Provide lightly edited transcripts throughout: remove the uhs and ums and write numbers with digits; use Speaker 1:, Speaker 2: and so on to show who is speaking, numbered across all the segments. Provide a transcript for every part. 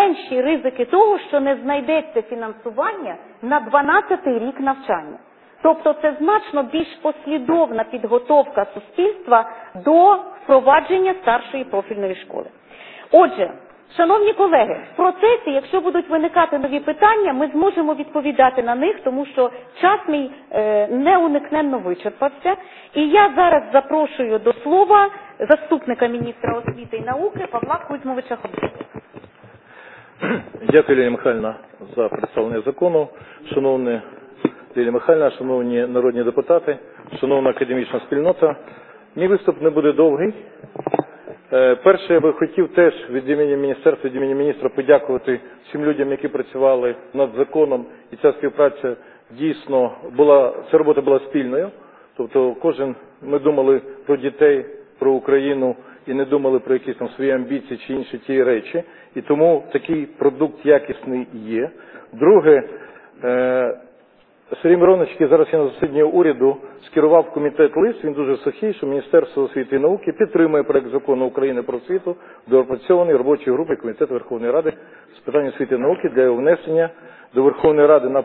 Speaker 1: менші ризики того, що не знайдеться фінансування на 12-й рік навчання. Тобто це значно більш послідовна підготовка суспільства до впровадження старшої профільної школи. Отже, шановні колеги, в процесі, якщо будуть виникати нові питання, ми зможемо відповідати на них, тому що час мій неуникненно вичерпався. І я зараз запрошую до слова заступника міністра освіти і науки Павла Кузьмовича Хоботкова.
Speaker 2: Дякую, Лілія Михайлівна, за представлення закону. Шановна Лілія Михайлівна, шановні народні депутати, шановна академічна спільнота, мій виступ не буде довгий. Перше, я би хотів теж від імені міністерства, від імені міністра подякувати всім людям, які працювали над законом, і ця співпраця дійсно була, ця робота була спільною. Тобто ми думали про дітей, про Україну і не думали про якісь там свої амбіції чи інші ті речі. І тому такий продукт якісний є. Друге, Сергій Миронович, який зараз є на засіданні уряду, скерував в комітет лист, він дуже сухий, що Міністерство освіти і науки підтримує проект закону України про освіту, доопрацьований робочою групою Комітету Верховної Ради з питань освіти і науки для його внесення до Верховної Ради на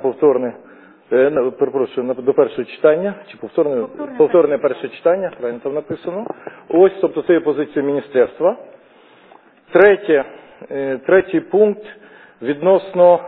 Speaker 2: до першого читання, чи повторне перше читання, правильно там написано. Ось, тобто це є позиція міністерства. Третій пункт відносно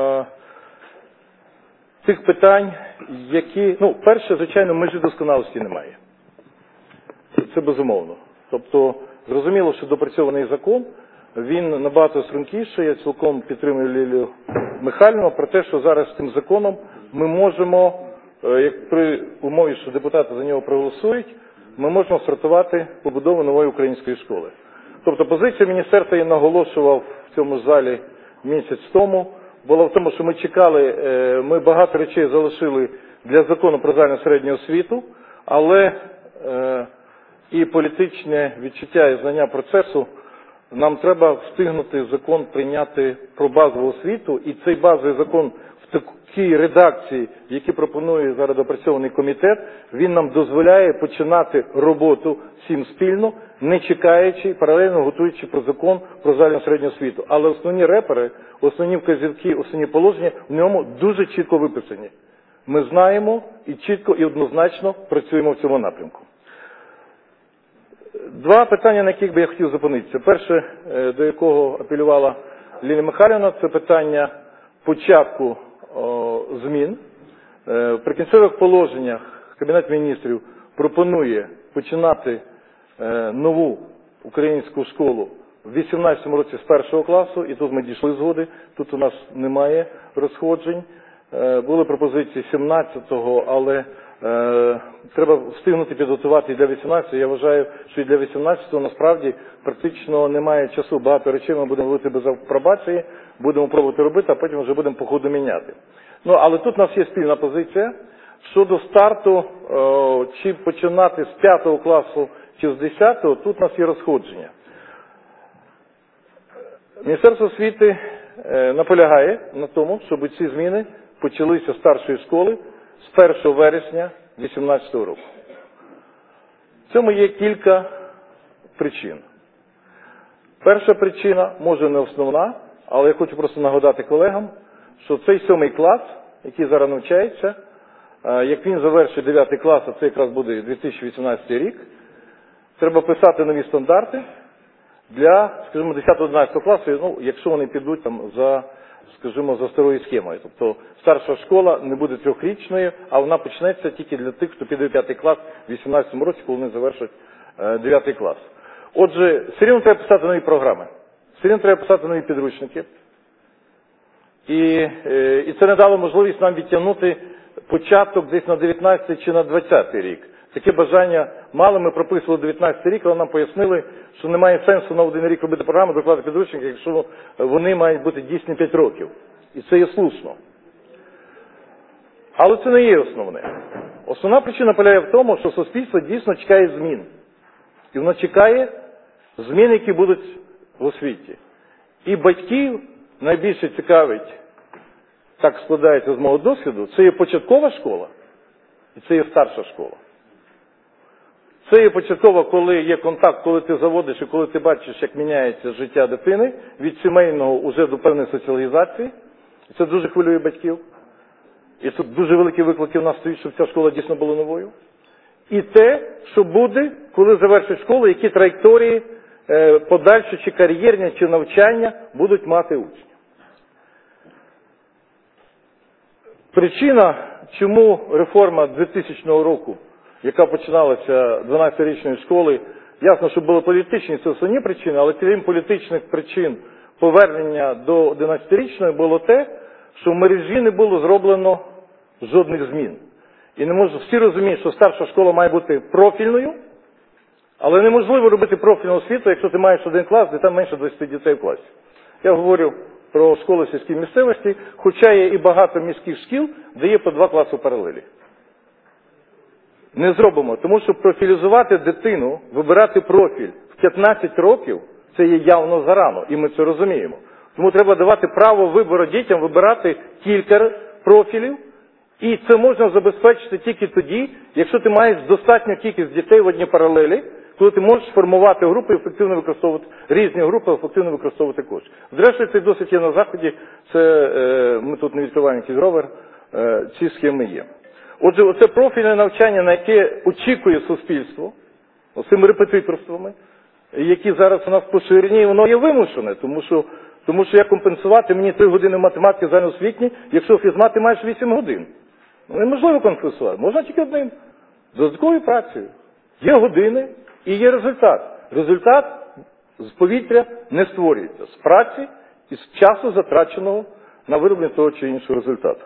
Speaker 2: тих питань, які, перше, звичайно, межі досконалості немає. Це безумовно. Тобто, зрозуміло, що допрацьований закон, він набагато стрункіший, я цілком підтримую Лілію Михайлівну про те, що зараз з цим законом ми можемо, як при умові, що депутати за нього проголосують, ми можемо стартувати побудову нової української школи. Тобто позиція міністерства, я наголошував в цьому залі місяць тому, була в тому, що ми чекали, ми багато речей залишили для закону про загальну середню освіту, але і політичне відчуття і знання процесу, нам треба встигнути закон прийняти про базову освіту, і цей базовий закон в такій редакції, які пропонує зараз допрацьований комітет, він нам дозволяє починати роботу всім спільно, не чекаючи, паралельно готуючи про закон про загальну середню освіту. Але основні репери, основні вказівки, основні положення в ньому дуже чітко виписані. Ми знаємо і чітко і однозначно працюємо в цьому напрямку. Два питання, на яких би я хотів зупинитися. Перше, до якого апелювала Лілія Михайлівна, це питання початку змін. В прикінцевих положеннях Кабінет міністрів пропонує починати нову українську школу в 2018 році з 1 класу, і тут ми дійшли згоди, тут у нас немає розходжень. Були пропозиції 17-го, але треба встигнути підготувати і для 18-го. Я вважаю, що і для 18-го насправді практично немає часу. Багато речей ми будемо робити без апробації, будемо пробувати робити, а потім вже будемо по ходу міняти. Але тут у нас є спільна позиція. Щодо старту, чи починати з 5 класу, чи з 10-го, тут у нас є розходження. Міністерство освіти наполягає на тому, щоб ці зміни почалися з старшої школи з 1 вересня 2018 року. В цьому є кілька причин. Перша причина, може не основна, але я хочу просто нагадати колегам, що цей 7 клас, який зараз навчається, як він завершить 9 клас, а це якраз буде 2018 рік, треба писати нові стандарти для, скажімо, 10-11 класу, якщо вони підуть там за старою схемою. Тобто старша школа не буде 3-річною, а вона почнеться тільки для тих, хто піде в 5 клас в 2018 році, коли вони завершать 9 клас. Отже, все рівно треба писати нові програми, все рівно треба писати нові підручники. І це не дало можливість нам відтягнути початок десь на 19 чи на 20 рік. Таке бажання мали, ми прописували 19 рік, але нам пояснили, що немає сенсу на один рік робити програму, докладати підручники, якщо вони мають бути дійсні 5 років. І це є слушно. Але це не є основне. Основна причина полягає в тому, що суспільство дійсно чекає змін. І воно чекає змін, які будуть в освіті. І батьків найбільше цікавить, так складається з мого досвіду, це є початкова школа і це є старша школа. Це є початково, коли є контакт, коли ти заводиш і коли ти бачиш, як міняється життя дитини від сімейного уже до певної соціалізації. Це дуже хвилює батьків. І тут дуже великі виклики в нас стоїть, щоб ця школа дійсно була новою. І те, що буде, коли завершить школу, які траєкторії подальші, чи кар'єрні, чи навчання будуть мати учні. Причина, чому реформа 2000 року, яка починалася 12-річної школи, ясно, що були політичні, це основні причини, але крім політичних причин повернення до 11-річної було те, що в мережі не було зроблено жодних змін. І не можу, всі розуміють, що старша школа має бути профільною, але неможливо робити профільну освіту, якщо ти маєш один клас, де там менше 20 дітей в класі. Я говорю про школи сільській місцевості, хоча є і багато міських шкіл, де є по 2 класи в паралелі. Не зробимо, тому що профілізувати дитину, вибирати профіль в 15 років, це є явно зарано, і ми це розуміємо. Тому треба давати право вибору дітям вибирати кілька профілів, і це можна забезпечити тільки тоді, якщо ти маєш достатню кількість дітей в одній паралелі, коли ти можеш формувати групи і ефективно використовувати, різні групи ефективно використовувати кошти. Зрештою, цей досвід є на Заході, це ми тут не відкриваємо якийсь ровер, ці схеми є. Отже, оце профільне навчання, на яке очікує суспільство, цими репетиторствами, які зараз у нас поширені, і воно є вимушене, тому що як компенсувати мені 3 години математики загальноосвітній, якщо в фізматі маєш 8 годин. Неможливо компенсувати, можна тільки одним, додатковою працею. Є години і є результат. Результат з повітря не створюється, з праці і з часу затраченого на вироблення того чи іншого результату.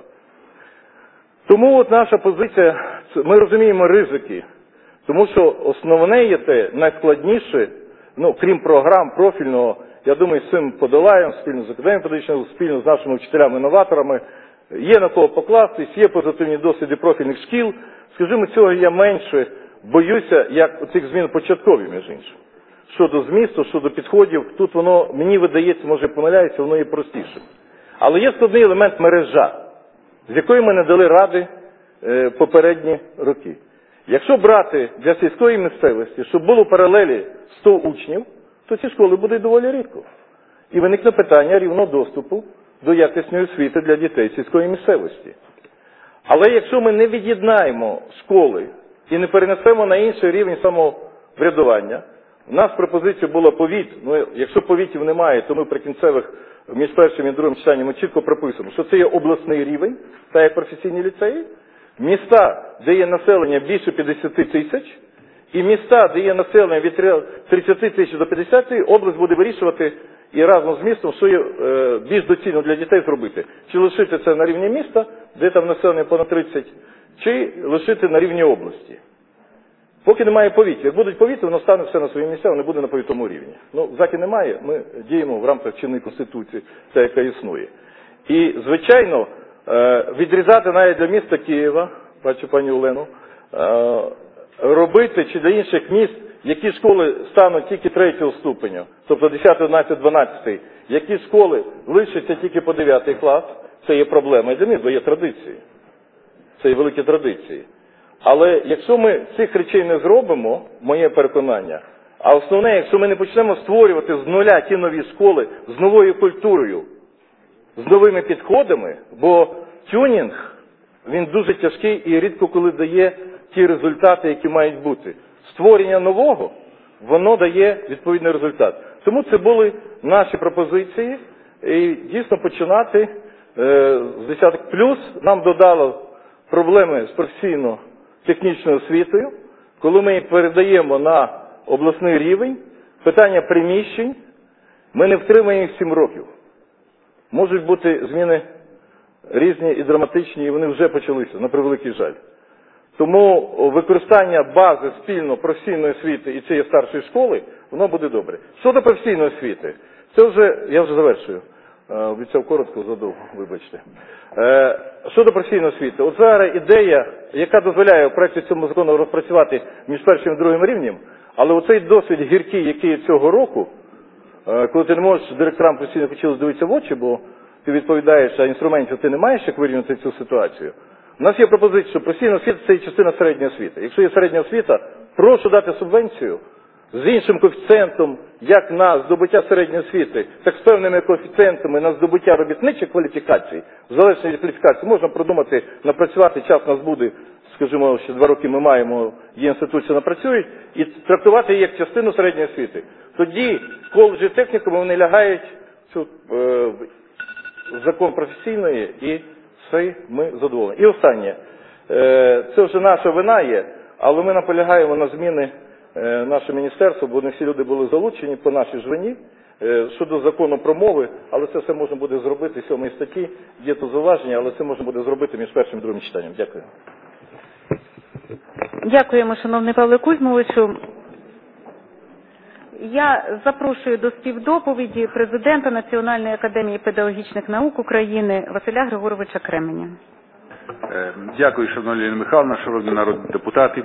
Speaker 2: Тому от наша позиція, ми розуміємо ризики, тому що основне є те, найскладніше, крім програм профільного, я думаю, з цим подолаємо, спільно з Академією педагогічною, спільно з нашими вчителями-новаторами, є на кого покластись, є позитивні досвіди профільних шкіл. Скажімо, цього я менше боюся, як цих змін початкові, між іншим. Щодо змісту, щодо підходів, тут воно, мені видається, може помиляюся, воно є простіше. Але є складний елемент мережа, з якою ми не дали ради попередні роки. Якщо брати для сільської місцевості, щоб було паралелі 100 учнів, то ці школи будуть доволі рідко. І виникне питання рівного доступу до якісної освіти для дітей сільської місцевості. Але якщо ми не від'єднаємо школи і не перенесемо на інший рівень самоврядування, у нас пропозиція була повіт, якщо повітів немає, то ми при кінцевих між першим і другим читанням ми чітко прописуємо, що це є обласний рівень, так як професійні ліцеї, міста, де є населення більше 50 тисяч, і міста, де є населення від 30 тисяч до 50 тисяч, область буде вирішувати і разом з містом, що є більш доцільно для дітей зробити. Чи лишити це на рівні міста, де там населення понад 30, чи лишити на рівні області. Поки немає повітря. Як будуть повітря, воно стане все на свої місця, воно буде на повітовому рівні. Заки немає, ми діємо в рамках чинної Конституції, та яка існує. І, звичайно, відрізати навіть для міста Києва, бачу пані Олену, робити чи для інших міст, які школи стануть тільки 3-го ступеня, тобто 10, 11, 12, які школи лишаться тільки по 9 клас, це є проблема і для них, бо є традиції. Це є великі традиції. Але якщо ми цих речей не зробимо, моє переконання, а основне, якщо ми не почнемо створювати з нуля ті нові школи, з новою культурою, з новими підходами, бо тюнінг, він дуже тяжкий і рідко коли дає ті результати, які мають бути. Створення нового, воно дає відповідний результат. Тому це були наші пропозиції, і дійсно починати з 10 плюс нам додало проблеми з професійно-технічною освітою, коли ми їх передаємо на обласний рівень, питання приміщень, ми не втримаємо їх 7 років. Можуть бути зміни різні і драматичні, і вони вже почалися, на превеликий жаль. Тому використання бази спільно професійної освіти і цієї старшої школи, воно буде добре. Щодо професійної освіти, це вже, я вже завершую, обіцяв коротко, задовго, вибачте. Щодо професійної освіти, от зараз ідея, яка дозволяє в проєкті цьому закону розпрацювати між першим і другим рівнем, але оцей досвід гіркий, який є цього року, коли ти не можеш директорам постійно почали дивитися в очі, бо ти відповідаєш, а інструментів ти не маєш, як вирівняти цю ситуацію. У нас є пропозиція, що професійна освіта – це частина середньої освіти. Якщо є середня освіта, прошу дати субвенцію з іншим коефіцієнтом, як на здобуття середньої освіти, так з певними коефіцієнтами на здобуття робітничих кваліфікацій, в залежності від кваліфікації, можна продумати, напрацювати, час у нас буде, скажімо, ще 2 роки ми маємо, є інституції, напрацюють, і трактувати її як частину середньої освіти. Тоді коледжі технікуму вони лягають в закон професійної, і все, ми задоволені. І останнє. Це вже наша вина є, але ми наполягаємо на зміни наше міністерство, бо не всі люди були залучені по нашій ж вині щодо закону про мови, але це все можна буде зробити, 7 статті, є тут зауваження, але це можна буде зробити між першим і другим читанням. Дякую.
Speaker 1: Дякуємо, шановний Павле Кузьмовичу. Я запрошую до співдоповіді президента Національної академії педагогічних наук України Василя Григоровича Кременя.
Speaker 3: Дякую, шановна Лілія Михайловна, шановні народні депутати.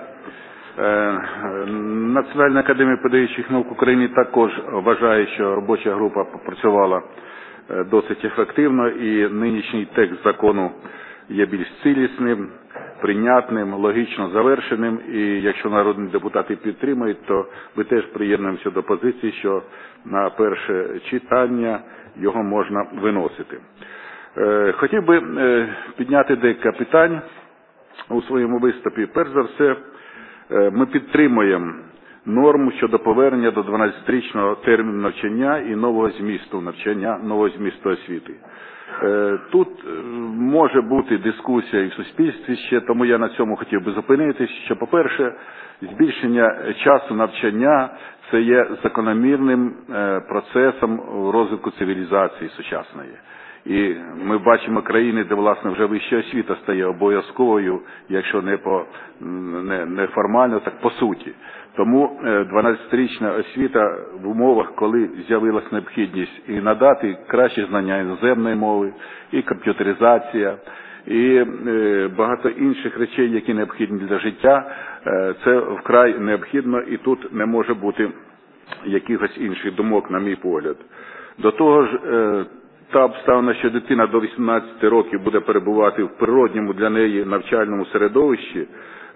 Speaker 3: Національна академія педагогічних наук України також вважає, що робоча група попрацювала досить ефективно, і нинішній текст закону є більш цілісним, прийнятним, логічно завершеним, і якщо народні депутати підтримують, то ми теж приєднуємося до позиції, що на перше читання його можна виносити. Хотів би підняти декілька питань у своєму виступі. Перш за все, ми підтримуємо норму щодо повернення до 12-річного терміну навчання і нового змісту навчання, нового змісту освіти. Тут може бути дискусія і в суспільстві ще, тому я на цьому хотів би зупинитись, що, по-перше, збільшення часу навчання – це є закономірним процесом розвитку цивілізації сучасної. І ми бачимо країни, де, власне, вже вища освіта стає обов'язковою, якщо не формально, так по суті. Тому 12-річна освіта в умовах, коли з'явилась необхідність і надати кращі знання іноземної мови, і комп'ютеризація, і багато інших речей, які необхідні для життя, це вкрай необхідно, і тут не може бути якихось інших думок, на мій погляд. До того ж, та обставина, що дитина до 18 років буде перебувати в природньому для неї навчальному середовищі,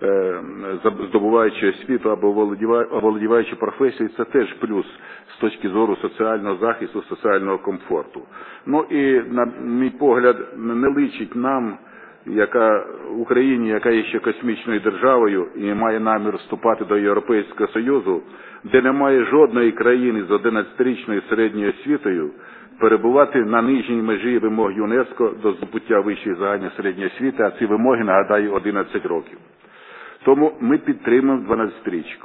Speaker 3: здобуваючи освіту або володіваючи професією, це теж плюс з точки зору соціального захисту, соціального комфорту. Ну і, на мій погляд, не личить нам, Україні, яка є ще космічною державою і має намір вступати до Європейського Союзу, де немає жодної країни з 11-річною середньою освітою, перебувати на нижній межі вимог ЮНЕСКО до здобуття вищої загальної середньої освіти, а ці вимоги, нагадаю, 11 років. Тому ми підтримуємо 12-річку.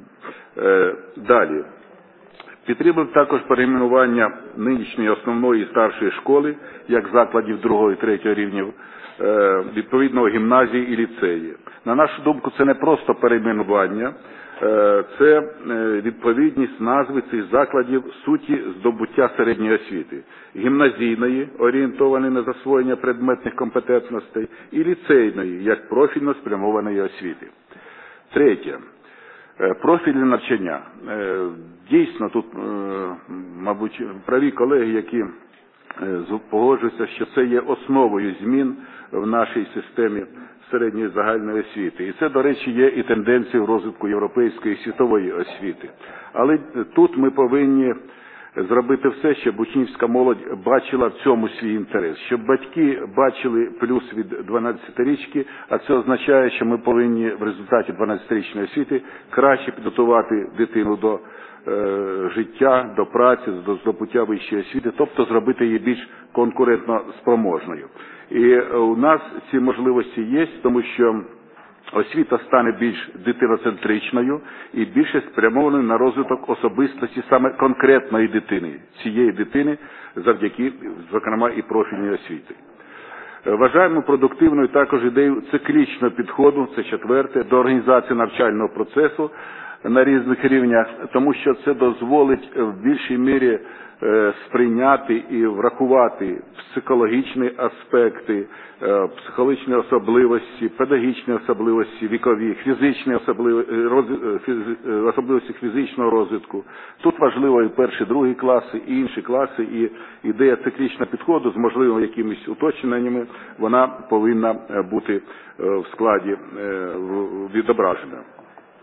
Speaker 3: Далі. Підтримуємо також перейменування нинішньої основної і старшої школи, як закладів 2 і 3 рівнів, відповідно гімназії і ліцеї. На нашу думку, це не просто перейменування, це відповідність назви цих закладів суті здобуття середньої освіти. Гімназійної, орієнтованої на засвоєння предметних компетентностей, і ліцейної, як профільно спрямованої освіти. Третє. Профільне навчання. Дійсно, тут, мабуть, праві колеги, які погоджуються, що це є основою змін в нашій системі середньої загальної освіти. І це, до речі, є і тенденцією розвитку європейської і світової освіти. Але тут ми повинні зробити все, щоб учнівська молодь бачила в цьому свій інтерес, щоб батьки бачили плюс від 12-річки, а це означає, що ми повинні в результаті 12-річної освіти краще підготувати дитину до життя, до праці, до здобуття вищої освіти, тобто зробити її більш конкурентно спроможною. І у нас ці можливості є, тому що освіта стане більш дитиноцентричною і більше спрямованою на розвиток особистості саме конкретної дитини, цієї дитини, завдяки, зокрема, і профільній освіті. Вважаємо продуктивною також ідею циклічного підходу, це 4, до організації навчального процесу на різних рівнях, тому що це дозволить в більшій мірі сприйняти і врахувати психологічні аспекти, психологічні особливості, педагогічні особливості вікові, фізичні особливості фізичного розвитку. Тут важливо і перші, другі класи, і інші класи, і ідея циклічного підходу з можливими якимись уточненнями, вона повинна бути в складі відображена.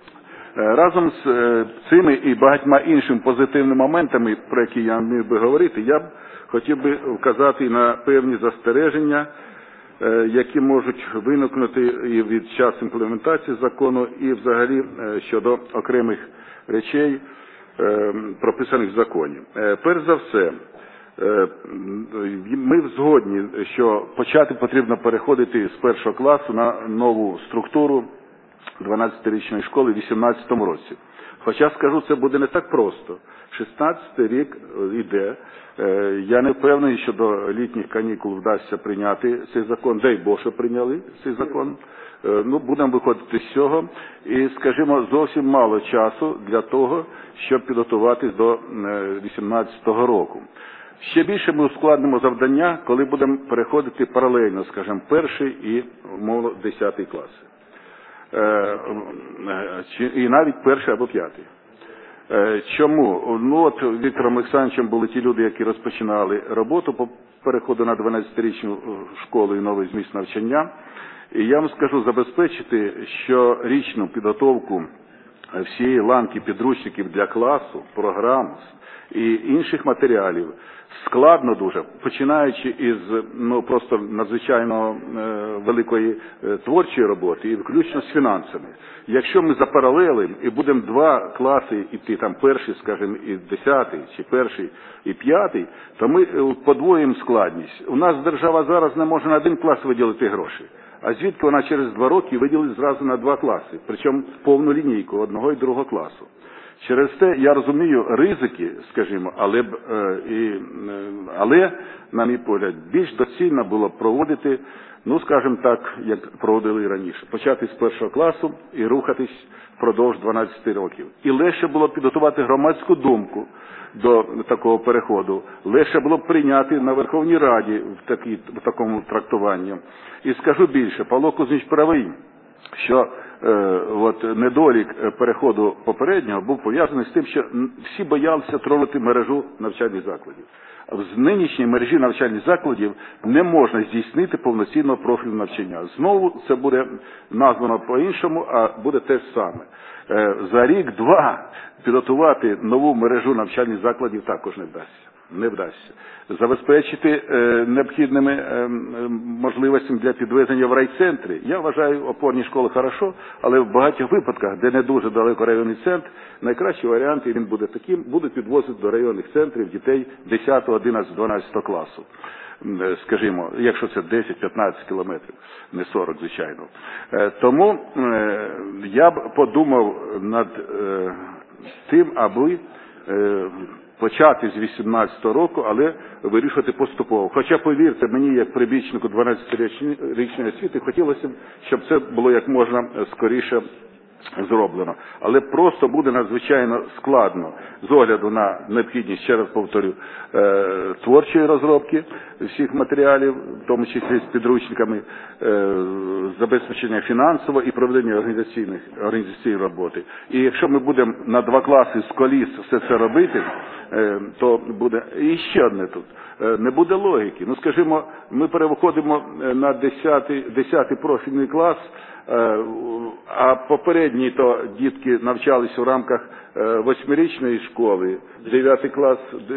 Speaker 3: Разом з цими і багатьма іншими позитивними моментами, про які я міг би говорити, я б хотів би вказати на певні застереження, які можуть виникнути і від часу імплементації закону, і взагалі щодо окремих речей, прописаних в законі. Перш за все, ми згодні, що почати потрібно переходити з першого класу на нову структуру 12-річної школи в 2018 році. Хоча, скажу, це буде не так просто. 16-й рік йде. Я не впевнений, що до літніх канікул вдасться прийняти цей закон. Дай Бог, що прийняли цей закон. Будемо виходити з цього. І, скажімо, зовсім мало часу для того, щоб підготуватись до 2018 року. Ще більше ми ускладнимо завдання, коли будемо переходити паралельно, скажімо, перший і, мовно, 10 класи. І навіть перший або п'ятий. Чому? От Віктором Олександровичем були ті люди, які розпочинали роботу по переходу на 12-річну школу і новий зміст навчання. І я вам скажу, забезпечити щорічну підготовку всієї ланки підручників для класу, програм і інших матеріалів складно дуже, починаючи із просто надзвичайно великої творчої роботи і включно з фінансами. Якщо ми запаралелимо і будемо 2 класи іти, там перший, скажімо, і 10-й, чи перший і 5-й, то ми подвоїмо складність. У нас держава зараз не може на 1 клас виділити гроші. А звідки вона через 2 роки виділить зразу на 2 класи, причому повну лінійку 1 і 2 класу. Через те я розумію ризики, скажімо, але, на мій погляд, більш доцільно було проводити, скажімо так, як проводили і раніше. Почати з 1 класу і рухатись впродовж 12 років. І легше було підготувати громадську думку до такого переходу. Легше було б прийняти на Верховній Раді в такому трактуванні. І скажу більше, Павло Кузьміч правий, що недолік переходу попереднього був пов'язаний з тим, що всі боялися трогати мережу навчальних закладів. В нинішній мережі навчальних закладів не можна здійснити повноцінного профілю навчання. Знову це буде названо по-іншому, а буде те ж саме. За рік-два підготувати нову мережу навчальних закладів також не вдасться. Забезпечити необхідними можливостями для підвезення в райцентри. Я вважаю, опорні школи хорошо, але в багатьох випадках, де не дуже далеко районний центр, найкращий варіант, і він буде таким, будуть підвозити до районних центрів дітей 10, 11, 12 класу. Скажімо, якщо це 10-15 кілометрів, не 40, звичайно. Тому я б подумав над тим, аби почати з 18 року, але вирішувати поступово. Хоча, повірте мені, як прибічнику 12-річної освіти, хотілося б, щоб це було як можна скоріше зроблено. Але просто буде надзвичайно складно з огляду на необхідність, ще раз повторю, творчої розробки всіх матеріалів, в тому числі з підручниками, забезпечення фінансового і проведення організаційної роботи. І якщо ми будемо на 2 класи з коліс все це робити, то буде і ще одне тут. Не буде логіки. Скажімо, ми переходимо на 10-й профільний клас, а попередні то дітки навчались у рамках 8-річної школи, 9 клас,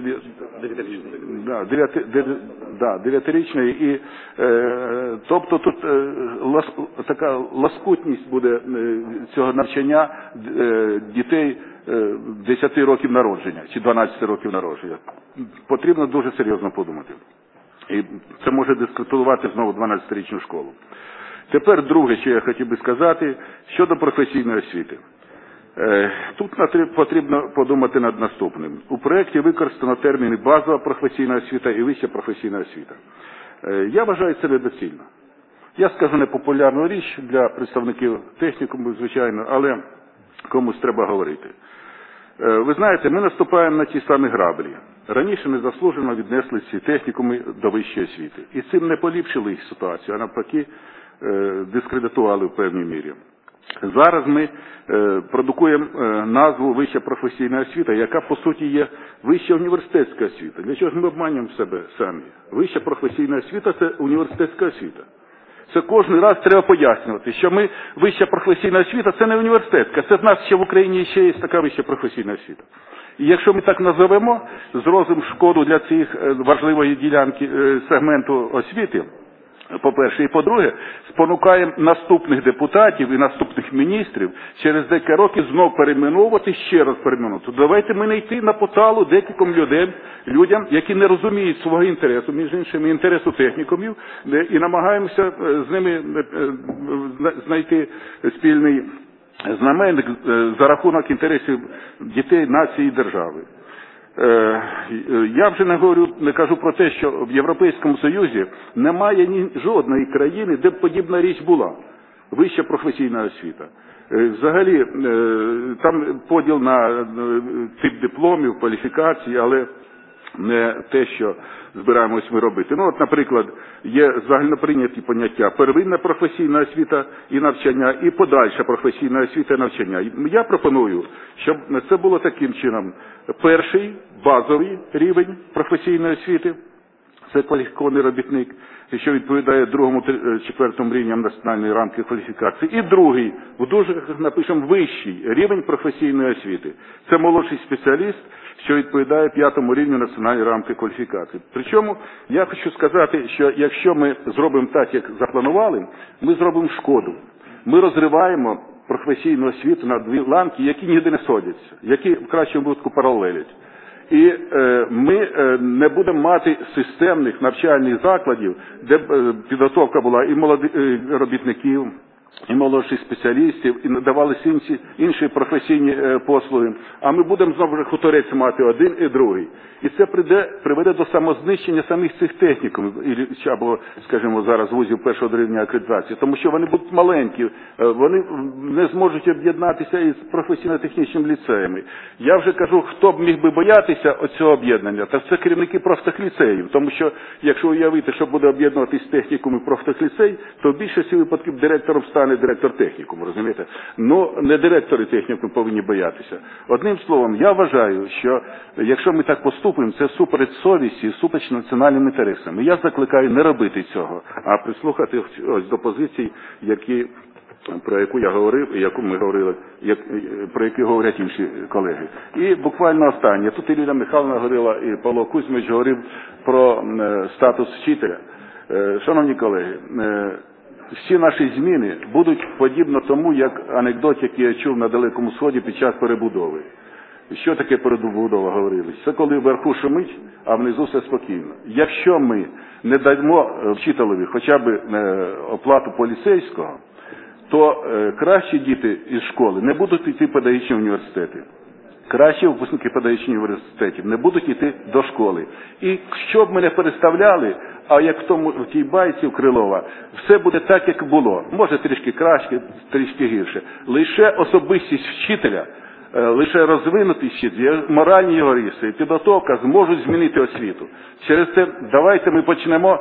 Speaker 3: 9-річної, і тобто тут така лоскутність буде цього навчання дітей 10 років народження, чи 12 років народження. Потрібно дуже серйозно подумати. І це може дискредитувати знову 12-річну школу. Тепер друге, що я хотів би сказати, щодо професійної освіти. Тут потрібно подумати над наступним. У проєкті використано терміни базова професійна освіта і вища професійна освіта. Я вважаю це недоцільно. Я скажу непопулярну річ для представників технікуму, звичайно, але комусь треба говорити. Ви знаєте, ми наступаємо на ті самі граблі. Раніше незаслужено віднесли ці технікуми до вищої освіти. І цим не поліпшили їх ситуацію, а навпаки дискредитували в певній мірі. Зараз ми продукуємо назву вища професійна освіта, яка по суті є вища університетська освіта. Для чого ж ми обманюємо себе самі? Вища професійна освіта – це університетська освіта. Це кожен раз треба пояснювати, що вища професійна освіта – це не університетська, це в нас ще в Україні ще є така вища професійна освіта. І якщо ми так назовемо, зробимо шкоду для цих важливої ділянки сегменту освіти, по-перше, і по-друге, спонукаємо наступних депутатів і наступних міністрів через декілька років знов перейменовувати, ще раз перейменовувати. Давайте ми не йти на поталу декільком людям, які не розуміють свого інтересу, між іншими інтересу технікумів, і намагаємося з ними знайти спільний знаменник за рахунок інтересів дітей, нації і держави. Я вже не кажу про те, що в Європейському Союзі немає жодної країни, де б подібна річ була. Вища професійна освіта. Взагалі, там поділ на тип дипломів, кваліфікацій, але не те, що збираємось ми робити. Ну, от, наприклад, є загальноприйняті поняття первинна професійна освіта і навчання, і подальша професійна освіта і навчання. Я пропоную, щоб це було таким чином. Перший, базовий рівень професійної освіти, це кваліфікований робітник, що відповідає другому, четвертому рівням національної рамки кваліфікації. І другий, в дужках напишемо вищий рівень професійної освіти. Це молодший спеціаліст, що відповідає п'ятому рівню національної рамки кваліфікації. Причому я хочу сказати, що якщо ми зробимо так, як запланували, ми зробимо шкоду. Ми розриваємо професійну освіту на дві ланки, які ніде не сходяться, які в кращому випадку паралелять. І ми не будемо мати системних навчальних закладів, де підготовка була і молодих робітників, і молодших спеціалістів, і надавалися інші професійні послуги. А ми будемо знову хуторець мати один і другий. І це приведе до самознищення самих цих технікумів, або, скажімо, зараз вузів першого рівня акредитації, тому що вони будуть маленькі, вони не зможуть об'єднатися із професійно-технічними ліцеями. Я вже кажу, хто б міг би боятися оцього об'єднання, та це керівники профтехліцеїв, тому що, якщо уявити, що буде об'єднуватись технікум і профтехліцей, то в більшості випадків директором стане директор технікуму, розумієте? Ну, не директори технікуму повинні боятися. Одним словом, я вважаю, що якщо ми так поступимо, це всупереч совісті, всупереч національним інтересам. Я закликаю не робити цього, а прислухати ось до позицій, про яку я говорив, і яку ми говорили, про які говорять інші колеги. І буквально останнє. Тут і Лілія Михайлівна говорила, і Павло Кузьмич говорив про статус вчителя. Шановні колеги, всі наші зміни будуть подібно тому, як анекдот, який я чув на Далекому Сході під час перебудови. Що таке перебудова, говорили? Це коли вверху шумить, а внизу все спокійно. Якщо ми не даємо вчителеві хоча б оплату поліцейського, то кращі діти із школи не будуть йти в педагогічні університети. Кращі випускники педагогічних університетів не будуть йти до школи. І що б ми не переставляли, а як в тій байці в Крилова, все буде так, як було. Може трішки краще, трішки гірше. Лише особистість вчителя, лише розвинутий вчитель, моральні його риси, підготовка зможуть змінити освіту. Через це давайте ми почнемо,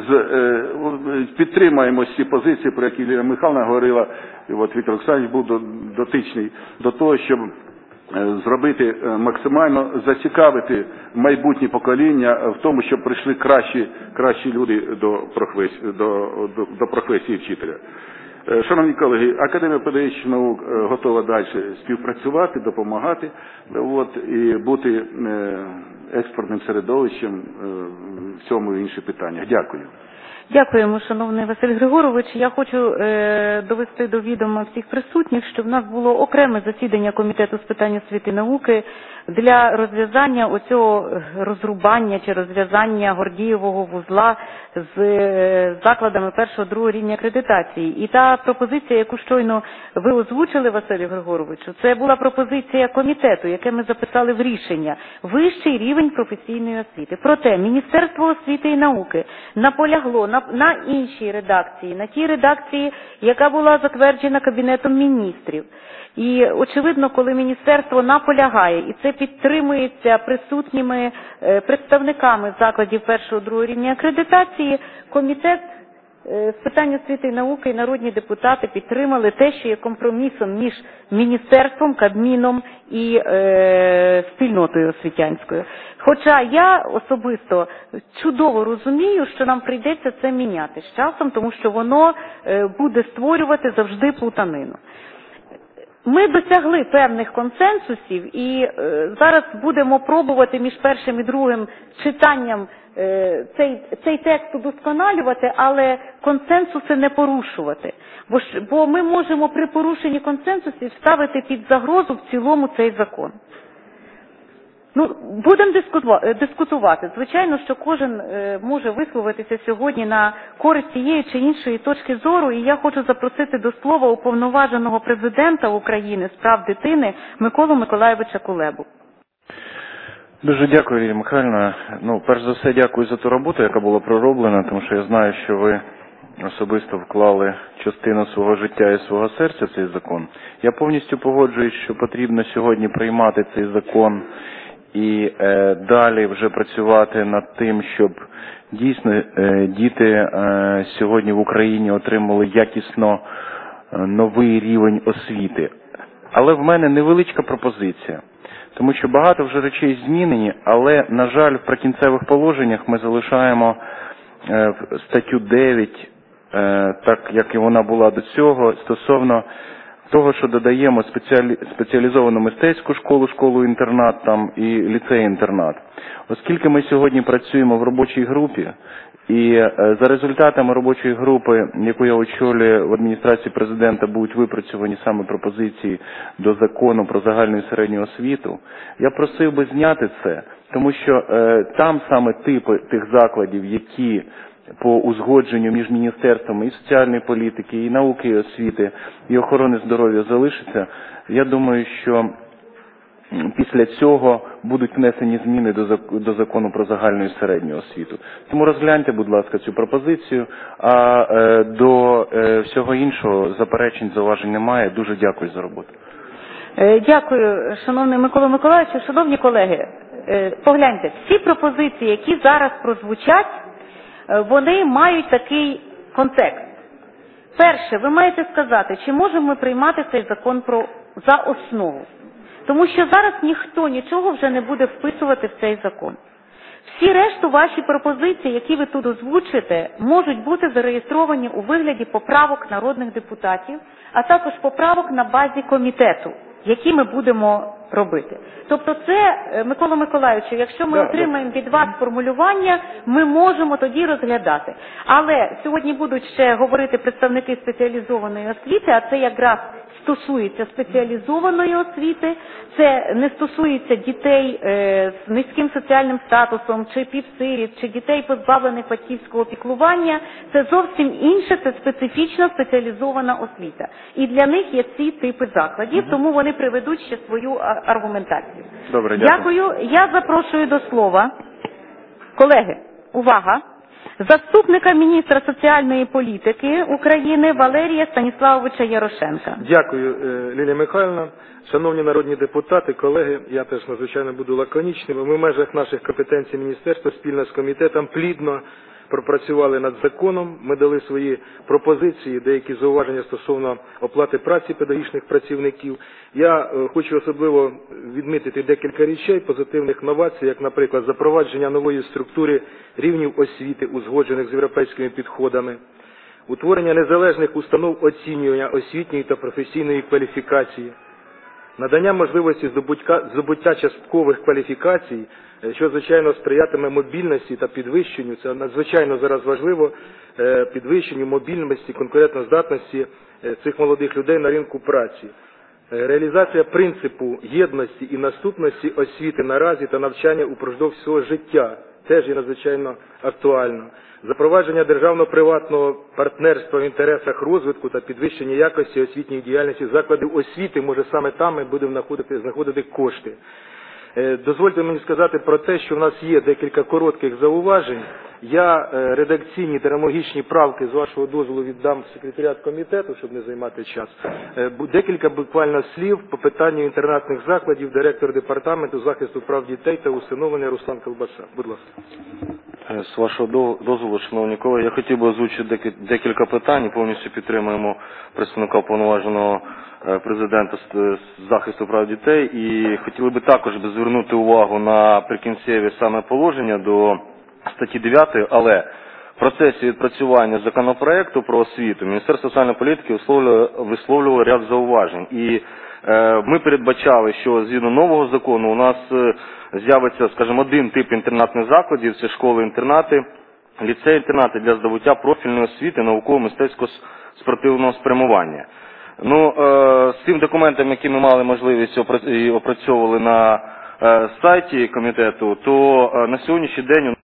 Speaker 3: підтримаємо ці позиції, про які Лілія Михайлівна говорила, і от Віктор Олександрович був дотичний до того, щоб зробити максимально, зацікавити майбутнє покоління в тому, щоб прийшли кращі люди до професії вчителя. Шановні колеги, Академія педагогічних наук готова далі співпрацювати, допомагати і бути експортним середовищем в цьому і інших питаннях. Дякую.
Speaker 1: Дякуємо, шановний Василь Григорович. Я хочу довести до відома всіх присутніх, що в нас було окреме засідання Комітету з питань освіти і науки для розв'язання оцього розрубання чи розв'язання Гордієвого вузла з закладами першого-другого рівня акредитації. І та пропозиція, яку щойно ви озвучили, Василю Григоровичу, це була пропозиція комітету, яке ми записали в рішення. Вищий рівень професійної освіти. Проте Міністерство освіти і науки наполягло на іншій редакції, на тій редакції, яка була затверджена Кабінетом міністрів. І, очевидно, коли міністерство наполягає, і це підтримується присутніми представниками закладів першого-другого рівня акредитації, комітет з питань освіти і науки і народні депутати підтримали те, що є компромісом між міністерством, Кабміном і спільнотою освітянською. Хоча я особисто чудово розумію, що нам прийдеться це міняти з часом, тому що воно буде створювати завжди плутанину. Ми досягли певних консенсусів і зараз будемо пробувати між першим і другим читанням цей текст удосконалювати, але консенсуси не порушувати. Бо ми можемо при порушенні консенсусів ставити під загрозу в цілому цей закон. Будемо дискутувати. Звичайно, що кожен може висловитися сьогодні на користь тієї чи іншої точки зору, і я хочу запросити до слова уповноваженого президента України з прав дитини Миколу Миколайовича Кулебу.
Speaker 4: Дуже дякую, Лілія Михайлівна. Перш за все, дякую за ту роботу, яка була пророблена, тому що я знаю, що ви особисто вклали частину свого життя і свого серця в цей закон. Я повністю погоджуюсь, що потрібно сьогодні приймати цей закон і далі вже працювати над тим, щоб дійсно діти сьогодні в Україні отримали якісно новий рівень освіти. Але в мене невеличка пропозиція, тому що багато вже речей змінені, але, на жаль, в прикінцевих положеннях ми залишаємо статтю 9, так як і вона була до цього, стосовно того, що додаємо спеціалізовану мистецьку школу, школу-інтернат там і ліцей-інтернат. Оскільки ми сьогодні працюємо в робочій групі, і за результатами робочої групи, яку я очолюю в адміністрації президента, будуть випрацьовані саме пропозиції до закону про загальну і середню освіту, я просив би зняти це, тому що там саме типи тих закладів, які по узгодженню між міністерствами і соціальної політики, і науки, і освіти, і охорони здоров'я залишиться, я думаю, що після цього будуть внесені зміни до закону про загальну і середню освіту. Тому розгляньте, будь ласка, цю пропозицію, а до всього іншого заперечень, зауважень немає. Дуже дякую за роботу.
Speaker 1: Дякую, шановний Микола Миколайович. Шановні колеги, погляньте, всі пропозиції, які зараз прозвучать, вони мають такий контекст. Перше, ви маєте сказати, чи можемо ми приймати цей закон за основу. Тому що зараз ніхто нічого вже не буде вписувати в цей закон. Всі решту ваші пропозиції, які ви тут озвучите, можуть бути зареєстровані у вигляді поправок народних депутатів, а також поправок на базі комітету, які ми будемо робити. Тобто це, Микола Миколайовичу, якщо ми отримаємо від вас формулювання, ми можемо тоді розглядати. Але сьогодні будуть ще говорити представники спеціалізованої освіти, а це якраз стосується спеціалізованої освіти, це не стосується дітей з низьким соціальним статусом, чи півсиріт, чи дітей, позбавлених батьківського піклування. Це зовсім інше, це специфічна спеціалізована освіта. І для них є ці типи закладів, тому вони приведуть ще свою аргументацію.
Speaker 4: Добре, дякую.
Speaker 1: Дякую. Я запрошую до слова. Колеги, увага! Заступника міністра соціальної політики України Валерія Станіславовича Ярошенка.
Speaker 2: Дякую, Лілія Михайлівна. Шановні народні депутати, колеги, я теж надзвичайно буду лаконічним. Ми в межах наших компетенцій міністерства спільно з комітетом плідно пропрацювали над законом, ми дали свої пропозиції, деякі зауваження стосовно оплати праці педагогічних працівників. Я хочу особливо відмітити декілька речей, позитивних новацій, як, наприклад, запровадження нової структури рівнів освіти, узгоджених з європейськими підходами, утворення незалежних установ оцінювання освітньої та професійної кваліфікації, надання можливості здобуття часткових кваліфікацій, що, звичайно, сприятиме мобільності та підвищенню, це надзвичайно зараз важливо, підвищенню мобільності, конкурентоздатності цих молодих людей на ринку праці. Реалізація принципу єдності і наступності освіти наразі та навчання упродовж всього життя теж є надзвичайно актуально. Запровадження державно-приватного партнерства в інтересах розвитку та підвищення якості освітньої діяльності закладів освіти, може саме там ми будемо знаходити кошти. Дозвольте мені сказати про те, що в нас є декілька коротких зауважень. Я редакційні термінологічні правки, з вашого дозволу, віддам в секретаріат комітету, щоб не займати час. Декілька буквально слів по питанню інтернатних закладів, директор департаменту захисту прав дітей та усиновлення Руслан Колбаса. Будь ласка.
Speaker 5: З вашого дозволу, шановні колеги, я хотів би озвучити декілька питань. Повністю підтримуємо представника уповноваженого президента з захисту прав дітей. І хотіли би також звернути увагу на прикінцеві саме положення до статті 9, але в процесі відпрацювання законопроекту про освіту Міністерство соціальної політики висловлювало ряд зауважень. І ми передбачали, що згідно нового закону у нас з'явиться, скажімо, один тип інтернатних закладів, це школи-інтернати, ліцеї-інтернати для здобуття профільної освіти науково-мистецького спортивного спрямування. Ну, з цим документом, який ми мали можливість опрацьовували на сайті комітету, то на сьогоднішній день